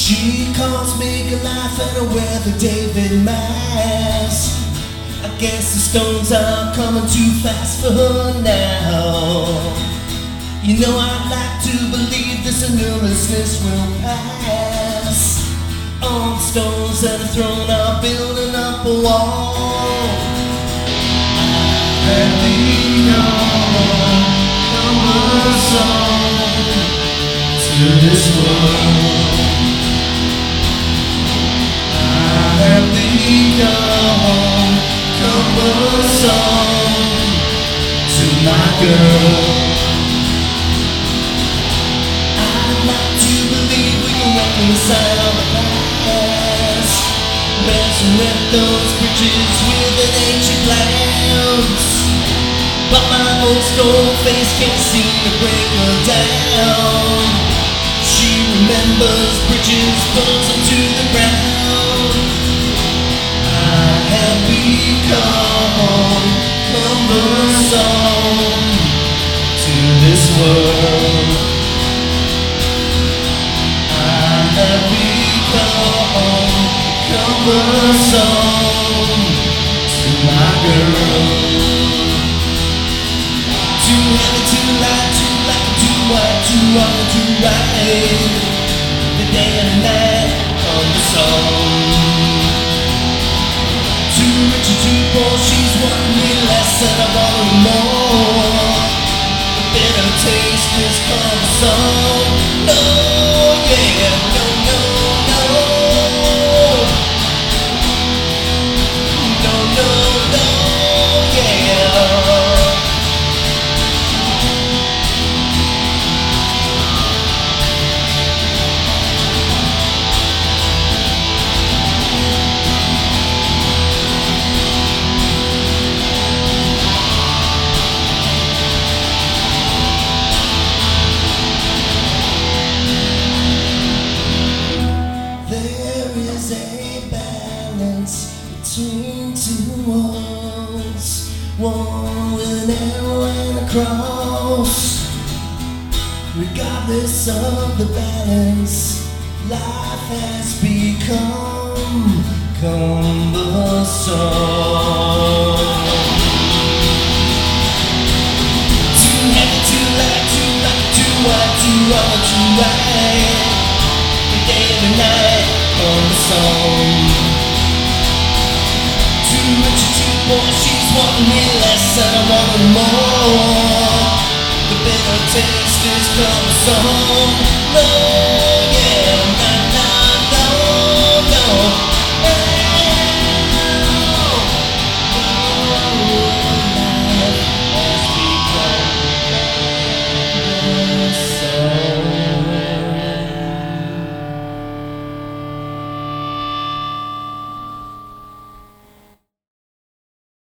She calls me Goliath and I wear the David mask. I guess the stones are coming too fast for her now. You know I'd like to believe this nervousness will pass. All the stones that are thrown are building up a wall. I have become cumbersome to this world. I have become cumbersome to my girl. I'd like to believe we can reconcile the past, resurrect those bridges with an ancient glance. But my old stone face can't seem to break her down. She remembers bridges, burns them to the ground. I have become cumbersome to this world. I have become cumbersome to my girl. Too heavy, too light, too black, too white, too wrong, too right. The day and the night cumbersome. Too rich and too poor, she's wanting me less and I want her more. The bitter taste is cumbersome. No, yeah, no, no, no. No, no, no, yeah. Between two worlds, one with an arrow and a cross. Regardless of the balance, life has become cumbersome. Too heavy, too light, too black, too white, too wrong, too right. The day and the night cumbersome. Too rich and too poor, she's wanting me less and I want her more. The bitter taste is cumbersome. No.